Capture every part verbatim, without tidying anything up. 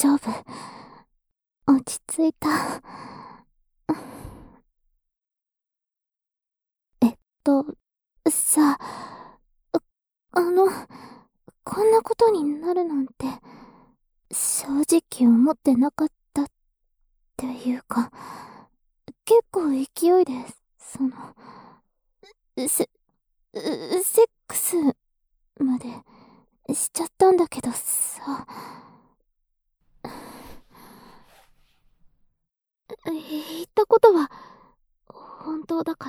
丈夫。落ち着いた。えっと、さ、ああの、こんなことになるなんて、正直思ってなかったっていうか、結構勢いで、その、せ、セックスまでしちゃったんだけどさ、言ったことは本当だから、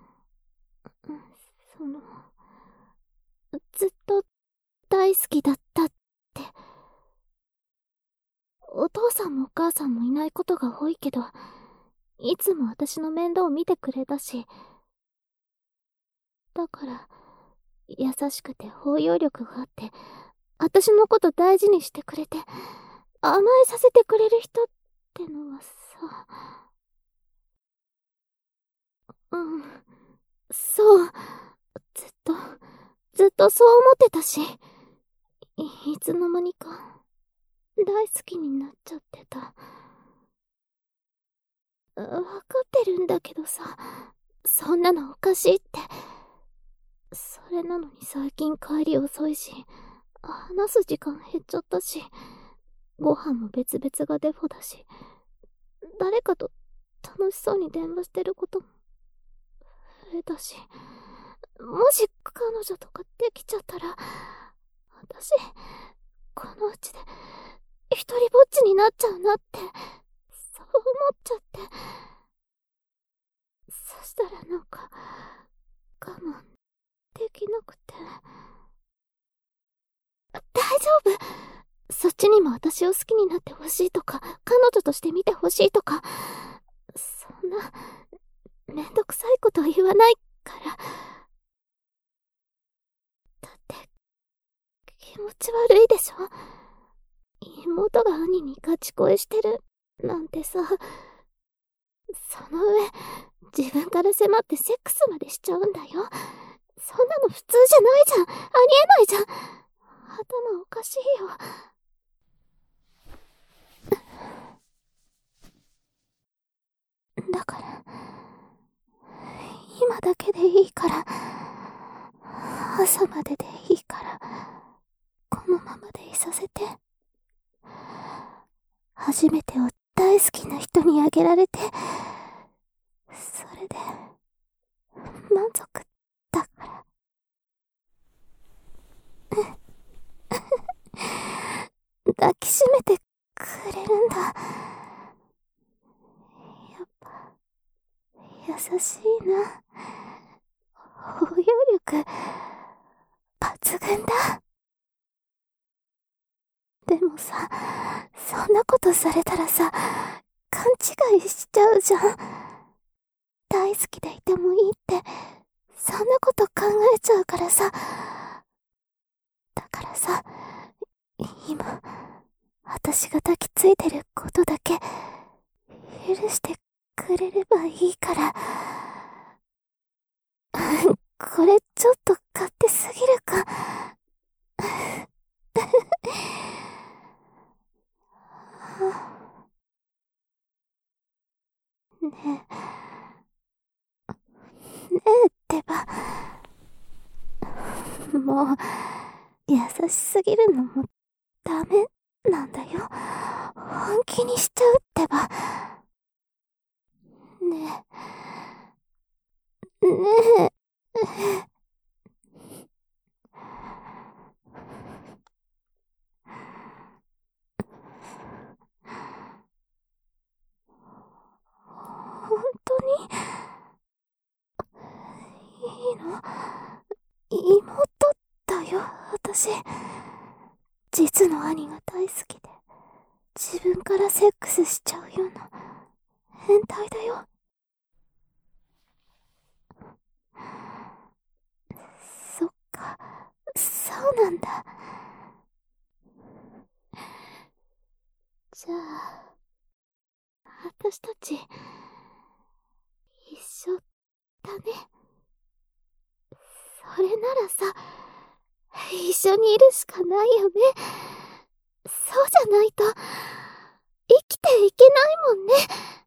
その、ずっと大好きだったって。お父さんもお母さんもいないことが多いけど、いつも私の面倒を見てくれたし、だから、優しくて包容力があって、私のこと大事にしてくれて、甘えさせてくれる人ってのはさ、うん、そう、ずっと、ずっとそう思ってたし、い、いつの間にか、大好きになっちゃってた。わかってるんだけどさ、そんなのおかしいって。それなのに最近帰り遅いし、話す時間減っちゃったし、ご飯も別々がデフォだし、誰かと楽しそうに電話してることも増えたし、もし彼女とかできちゃったら、私、このうちで一人ぼっちになっちゃうなって、そう思っちゃって。そしたらなんか、我慢できなくて。大丈夫。そっちにも私を好きになってほしいとか、彼女として見てほしいとか、そんな、めんどくさいことは言わないから。だって、気持ち悪いでしょ。妹が兄にガチ恋してるなんてさ、その上、自分から迫ってセックスまでしちゃうんだよ。そんなの普通じゃないじゃん。ありえないじゃん。頭おかしいよ。だから、今だけでいいから、朝まででいいから、このままでいさせて。初めてを大好きな人にあげられて、それで、満足だから。抱きしめてくれるんだ。やっぱ、優しいな。包容力、抜群だ。でもさ、そんなことされたらさ、勘違いしちゃうじゃん。大好きでいてもいいって、そんなこと考えちゃうからさ。だからさ、今、私が抱きついてることだけ、許してくれればいいから。これちょっと勝手すぎるか。ねえ、ねえってば。もう、優しすぎるのもダメなんだよ。本気にしちゃうってば。ねえ、ねえ。本当にいいの？妹だよ、私。実の兄が大好きで、自分からセックスしちゃうような変態だよ。そっか、そうなんだ。じゃあ、私たち、一緒だね。それならさ、一緒にいるしかないよね。 そうじゃないと、生きていけないもんね。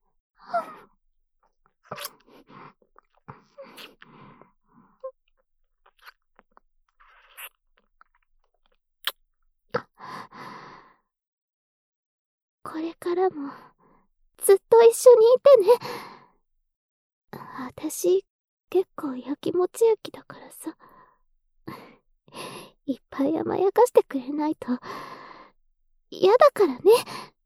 これからも、ずっと一緒にいてね。あたし、結構やきもち焼きだからさ。いっぱい甘やかしてくれないと、嫌だからね。